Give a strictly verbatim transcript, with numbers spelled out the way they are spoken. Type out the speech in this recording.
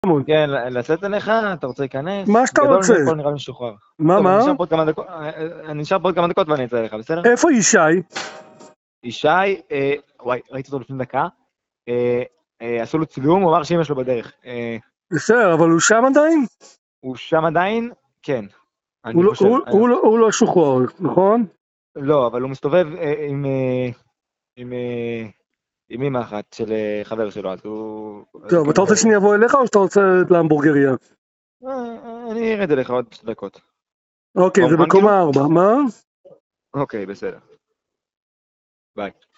כן, לצאת אליך, אתה רוצה להיכנס? מה שאתה גדול רוצה. מפה נראה לי משוחרר. מה, טוב, מה? אני נשאר פה עוד כמה דקות, אני נשאר פה עוד כמה דקות ואני אצא אליך, בסדר? איפה ישי? ישי, אה, וואי, ראיתי אותו לפני דקה, אה, אה, עשו לו צילום, הוא אמר שאמא שלו בדרך. אה, בסדר, אבל הוא שם עדיין? הוא שם עדיין? כן, הוא אני לא, חושב. הוא, אני... הוא, לא, הוא לא שוחרר, נכון? לא, אבל הוא מסתובב אה, עם, אה, עם, אה, עם אמא אחת של אה, חבר שלו, אז הוא... אז טוב, כן, אתה רוצה שאני אבוא אליך או שאתה רוצה להמבורגריה? אה, אני ארד אליך עוד שתי דקות. אוקיי, כבר זה מוכן כאילו? בקומה ארבע, מה? אוקיי, בסדר. ביי.